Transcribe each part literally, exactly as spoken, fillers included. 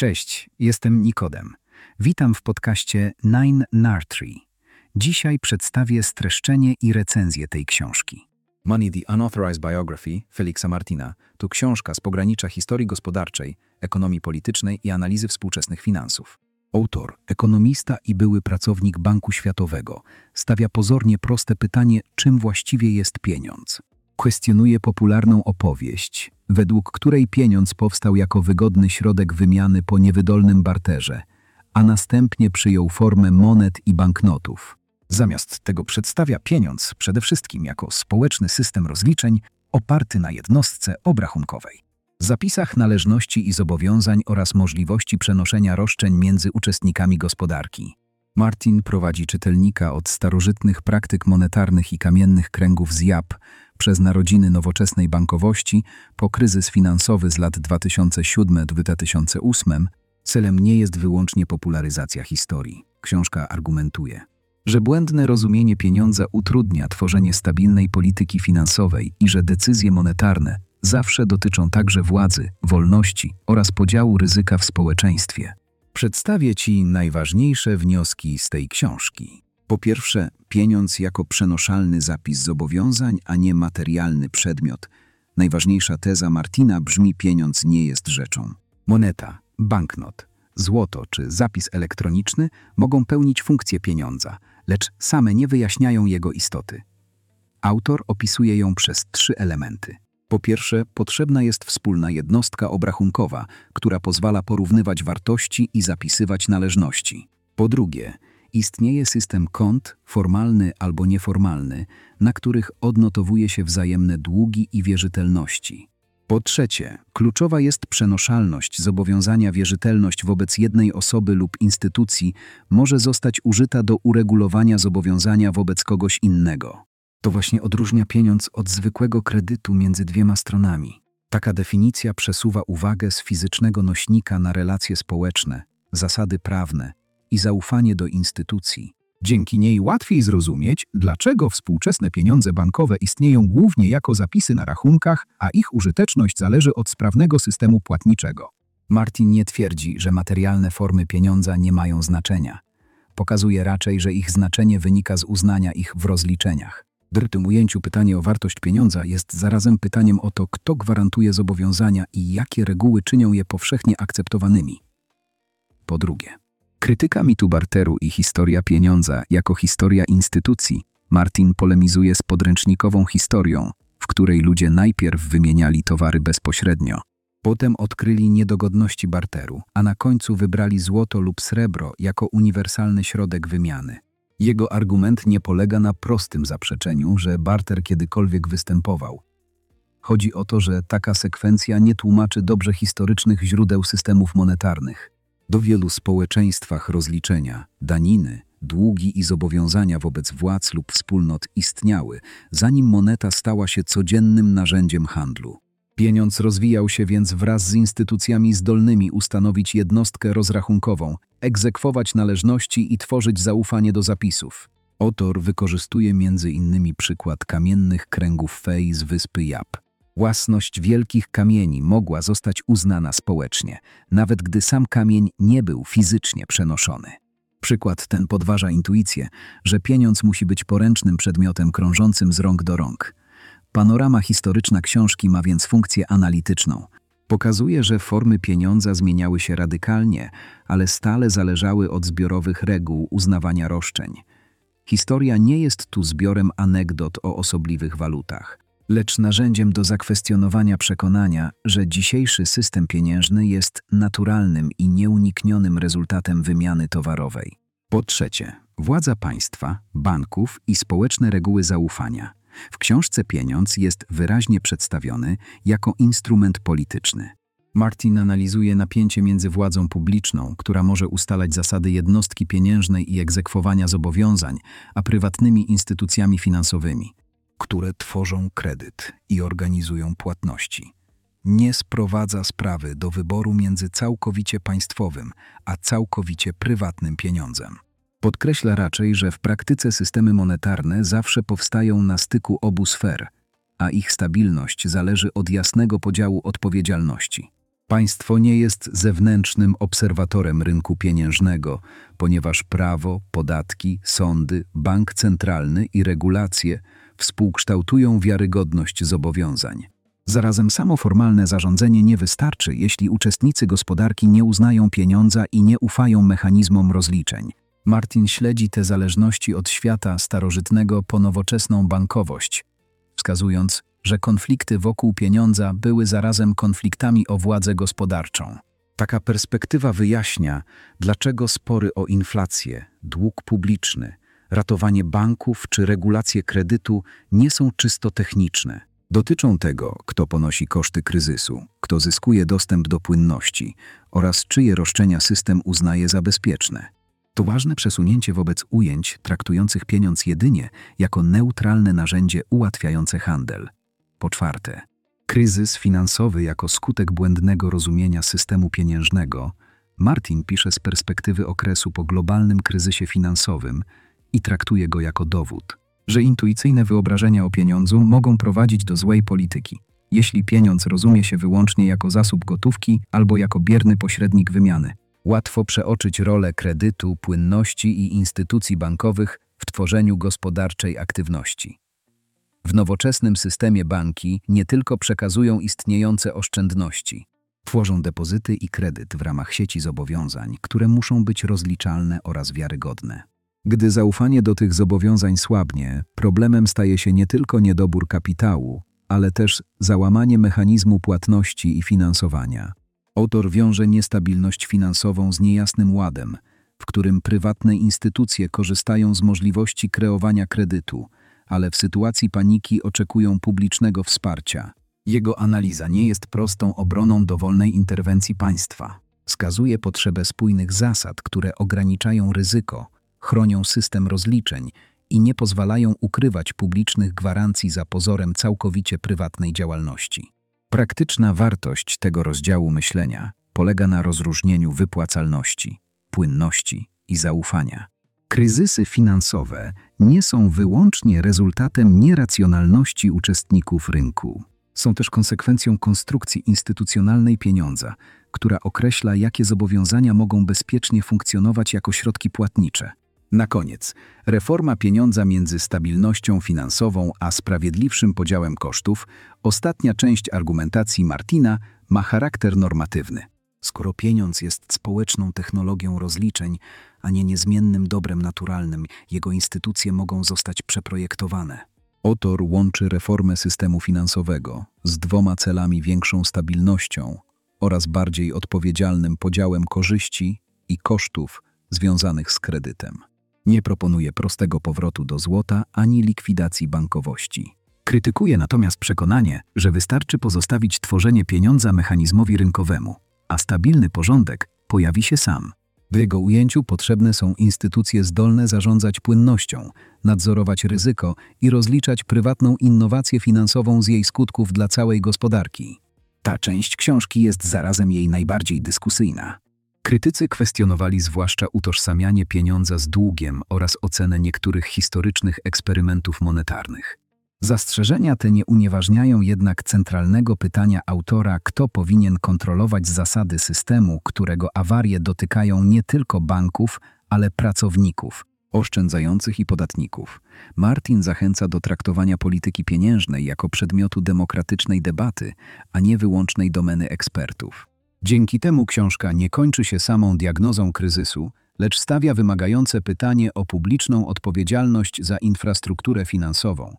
Cześć, jestem Nikodem. Witam w podcaście Nine Nartree. Dzisiaj przedstawię streszczenie i recenzję tej książki. Money the Unauthorized Biography Felixa Martina to książka z pogranicza historii gospodarczej, ekonomii politycznej i analizy współczesnych finansów. Autor, ekonomista i były pracownik Banku Światowego, stawia pozornie proste pytanie, czym właściwie jest pieniądz. Kwestionuje popularną opowieść, według której pieniądz powstał jako wygodny środek wymiany po niewydolnym barterze, a następnie przyjął formę monet i banknotów. Zamiast tego przedstawia pieniądz przede wszystkim jako społeczny system rozliczeń oparty na jednostce obrachunkowej, Zapisach należności i zobowiązań oraz możliwości przenoszenia roszczeń między uczestnikami gospodarki. Martin prowadzi czytelnika od starożytnych praktyk monetarnych i kamiennych kręgów z Jap przez narodziny nowoczesnej bankowości po kryzys finansowy z lat dwa tysiące siódmy do dwa tysiące ósmego. Celem nie jest wyłącznie popularyzacja historii. Książka argumentuje, że błędne rozumienie pieniądza utrudnia tworzenie stabilnej polityki finansowej i że decyzje monetarne zawsze dotyczą także władzy, wolności oraz podziału ryzyka w społeczeństwie. Przedstawię Ci najważniejsze wnioski z tej książki. Po pierwsze, pieniądz jako przenoszalny zapis zobowiązań, a nie materialny przedmiot. Najważniejsza teza Martina brzmi: pieniądz nie jest rzeczą. Moneta, banknot, złoto czy zapis elektroniczny mogą pełnić funkcję pieniądza, lecz same nie wyjaśniają jego istoty. Autor opisuje ją przez trzy elementy. Po pierwsze, potrzebna jest wspólna jednostka obrachunkowa, która pozwala porównywać wartości i zapisywać należności. Po drugie, istnieje system kont, formalny albo nieformalny, na których odnotowuje się wzajemne długi i wierzytelności. Po trzecie, kluczowa jest przenoszalność zobowiązania. Wierzytelność wobec jednej osoby lub instytucji może zostać użyta do uregulowania zobowiązania wobec kogoś innego. To właśnie odróżnia pieniądz od zwykłego kredytu między dwiema stronami. Taka definicja przesuwa uwagę z fizycznego nośnika na relacje społeczne, zasady prawne i zaufanie do instytucji. Dzięki niej łatwiej zrozumieć, dlaczego współczesne pieniądze bankowe istnieją głównie jako zapisy na rachunkach, a ich użyteczność zależy od sprawnego systemu płatniczego. Martin nie twierdzi, że materialne formy pieniądza nie mają znaczenia. Pokazuje raczej, że ich znaczenie wynika z uznania ich w rozliczeniach. W tym ujęciu pytanie o wartość pieniądza jest zarazem pytaniem o to, kto gwarantuje zobowiązania i jakie reguły czynią je powszechnie akceptowanymi. Po drugie, krytyka mitu barteru i historia pieniądza jako historia instytucji. Martin polemizuje z podręcznikową historią, w której ludzie najpierw wymieniali towary bezpośrednio, potem odkryli niedogodności barteru, a na końcu wybrali złoto lub srebro jako uniwersalny środek wymiany. Jego argument nie polega na prostym zaprzeczeniu, że barter kiedykolwiek występował. Chodzi o to, że taka sekwencja nie tłumaczy dobrze historycznych źródeł systemów monetarnych. Do wielu społeczeństwach rozliczenia, daniny, długi i zobowiązania wobec władz lub wspólnot istniały, zanim moneta stała się codziennym narzędziem handlu. Pieniądz rozwijał się więc wraz z instytucjami zdolnymi ustanowić jednostkę rozrachunkową, egzekwować należności i tworzyć zaufanie do zapisów. Autor wykorzystuje między innymi przykład kamiennych kręgów fej z wyspy Jap. Własność wielkich kamieni mogła zostać uznana społecznie, nawet gdy sam kamień nie był fizycznie przenoszony. Przykład ten podważa intuicję, że pieniądz musi być poręcznym przedmiotem krążącym z rąk do rąk. Panorama historyczna książki ma więc funkcję analityczną. Pokazuje, że formy pieniądza zmieniały się radykalnie, ale stale zależały od zbiorowych reguł uznawania roszczeń. Historia nie jest tu zbiorem anegdot o osobliwych walutach, lecz narzędziem do zakwestionowania przekonania, że dzisiejszy system pieniężny jest naturalnym i nieuniknionym rezultatem wymiany towarowej. Po trzecie, władza państwa, banków i społeczne reguły zaufania. W książce pieniądz jest wyraźnie przedstawiony jako instrument polityczny. Martin analizuje napięcie między władzą publiczną, która może ustalać zasady jednostki pieniężnej i egzekwowania zobowiązań, a prywatnymi instytucjami finansowymi, które tworzą kredyt i organizują płatności. Nie sprowadza sprawy do wyboru między całkowicie państwowym a całkowicie prywatnym pieniądzem. Podkreśla raczej, że w praktyce systemy monetarne zawsze powstają na styku obu sfer, a ich stabilność zależy od jasnego podziału odpowiedzialności. Państwo nie jest zewnętrznym obserwatorem rynku pieniężnego, ponieważ prawo, podatki, sądy, bank centralny i regulacje współkształtują wiarygodność zobowiązań. Zarazem samo formalne zarządzenie nie wystarczy, jeśli uczestnicy gospodarki nie uznają pieniądza i nie ufają mechanizmom rozliczeń. Martin śledzi te zależności od świata starożytnego po nowoczesną bankowość, wskazując, że konflikty wokół pieniądza były zarazem konfliktami o władzę gospodarczą. Taka perspektywa wyjaśnia, dlaczego spory o inflację, dług publiczny, ratowanie banków czy regulacje kredytu nie są czysto techniczne. Dotyczą tego, kto ponosi koszty kryzysu, kto zyskuje dostęp do płynności oraz czyje roszczenia system uznaje za bezpieczne. To ważne przesunięcie wobec ujęć traktujących pieniądz jedynie jako neutralne narzędzie ułatwiające handel. Po czwarte, kryzys finansowy jako skutek błędnego rozumienia systemu pieniężnego. Martin pisze z perspektywy okresu po globalnym kryzysie finansowym i traktuje go jako dowód, że intuicyjne wyobrażenia o pieniądzu mogą prowadzić do złej polityki, jeśli pieniądz rozumie się wyłącznie jako zasób gotówki albo jako bierny pośrednik wymiany. Łatwo przeoczyć rolę kredytu, płynności i instytucji bankowych w tworzeniu gospodarczej aktywności. W nowoczesnym systemie banki nie tylko przekazują istniejące oszczędności, tworzą depozyty i kredyt w ramach sieci zobowiązań, które muszą być rozliczalne oraz wiarygodne. Gdy zaufanie do tych zobowiązań słabnie, problemem staje się nie tylko niedobór kapitału, ale też załamanie mechanizmu płatności i finansowania. Autor wiąże niestabilność finansową z niejasnym ładem, w którym prywatne instytucje korzystają z możliwości kreowania kredytu, ale w sytuacji paniki oczekują publicznego wsparcia. Jego analiza nie jest prostą obroną dowolnej interwencji państwa. Wskazuje potrzebę spójnych zasad, które ograniczają ryzyko, chronią system rozliczeń i nie pozwalają ukrywać publicznych gwarancji za pozorem całkowicie prywatnej działalności. Praktyczna wartość tego rozdziału myślenia polega na rozróżnieniu wypłacalności, płynności i zaufania. Kryzysy finansowe nie są wyłącznie rezultatem nieracjonalności uczestników rynku. Są też konsekwencją konstrukcji instytucjonalnej pieniądza, która określa, jakie zobowiązania mogą bezpiecznie funkcjonować jako środki płatnicze. Na koniec, reforma pieniądza między stabilnością finansową a sprawiedliwszym podziałem kosztów, ostatnia część argumentacji Martina, ma charakter normatywny. Skoro pieniądz jest społeczną technologią rozliczeń, a nie niezmiennym dobrem naturalnym, jego instytucje mogą zostać przeprojektowane. Autor łączy reformę systemu finansowego z dwoma celami: większą stabilnością oraz bardziej odpowiedzialnym podziałem korzyści i kosztów związanych z kredytem. Nie proponuje prostego powrotu do złota ani likwidacji bankowości. Krytykuje natomiast przekonanie, że wystarczy pozostawić tworzenie pieniądza mechanizmowi rynkowemu, a stabilny porządek pojawi się sam. W jego ujęciu potrzebne są instytucje zdolne zarządzać płynnością, nadzorować ryzyko i rozliczać prywatną innowację finansową z jej skutków dla całej gospodarki. Ta część książki jest zarazem jej najbardziej dyskusyjna. Krytycy kwestionowali zwłaszcza utożsamianie pieniądza z długiem oraz ocenę niektórych historycznych eksperymentów monetarnych. Zastrzeżenia te nie unieważniają jednak centralnego pytania autora, kto powinien kontrolować zasady systemu, którego awarie dotykają nie tylko banków, ale pracowników, oszczędzających i podatników. Martin zachęca do traktowania polityki pieniężnej jako przedmiotu demokratycznej debaty, a nie wyłącznej domeny ekspertów. Dzięki temu książka nie kończy się samą diagnozą kryzysu, lecz stawia wymagające pytanie o publiczną odpowiedzialność za infrastrukturę finansową.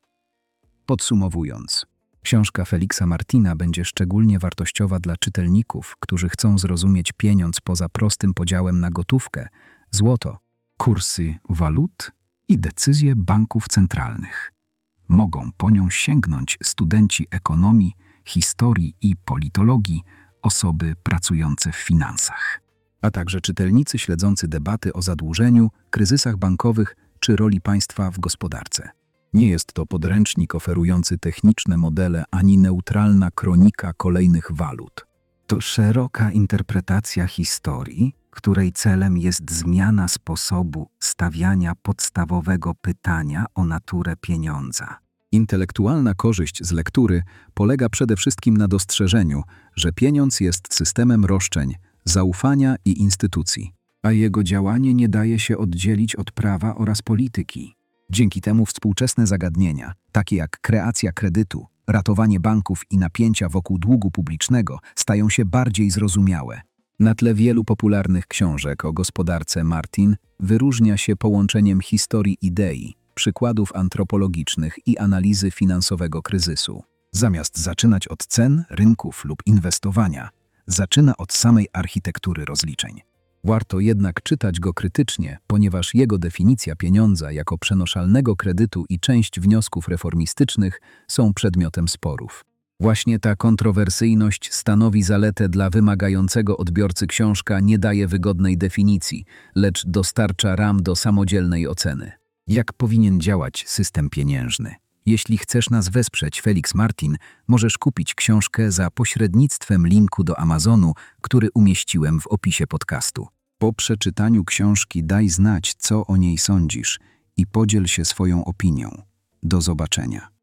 Podsumowując, książka Felixa Martina będzie szczególnie wartościowa dla czytelników, którzy chcą zrozumieć pieniądz poza prostym podziałem na gotówkę, złoto, kursy walut i decyzje banków centralnych. Mogą po nią sięgnąć studenci ekonomii, historii i politologii, osoby pracujące w finansach, a także czytelnicy śledzący debaty o zadłużeniu, kryzysach bankowych czy roli państwa w gospodarce. Nie jest to podręcznik oferujący techniczne modele ani neutralna kronika kolejnych walut. To szeroka interpretacja historii, której celem jest zmiana sposobu stawiania podstawowego pytania o naturę pieniądza. Intelektualna korzyść z lektury polega przede wszystkim na dostrzeżeniu, że pieniądz jest systemem roszczeń, zaufania i instytucji, a jego działanie nie daje się oddzielić od prawa oraz polityki. Dzięki temu współczesne zagadnienia, takie jak kreacja kredytu, ratowanie banków i napięcia wokół długu publicznego, stają się bardziej zrozumiałe. Na tle wielu popularnych książek o gospodarce Martin wyróżnia się połączeniem historii idei, przykładów antropologicznych i analizy finansowego kryzysu. Zamiast zaczynać od cen, rynków lub inwestowania, zaczyna od samej architektury rozliczeń. Warto jednak czytać go krytycznie, ponieważ jego definicja pieniądza jako przenoszalnego kredytu i część wniosków reformistycznych są przedmiotem sporów. Właśnie ta kontrowersyjność stanowi zaletę dla wymagającego odbiorcy. Książka nie daje wygodnej definicji, lecz dostarcza ram do samodzielnej oceny. Jak powinien działać system pieniężny? Jeśli chcesz nas wesprzeć, Felix Martin, możesz kupić książkę za pośrednictwem linku do Amazonu, który umieściłem w opisie podcastu. Po przeczytaniu książki daj znać, co o niej sądzisz i podziel się swoją opinią. Do zobaczenia.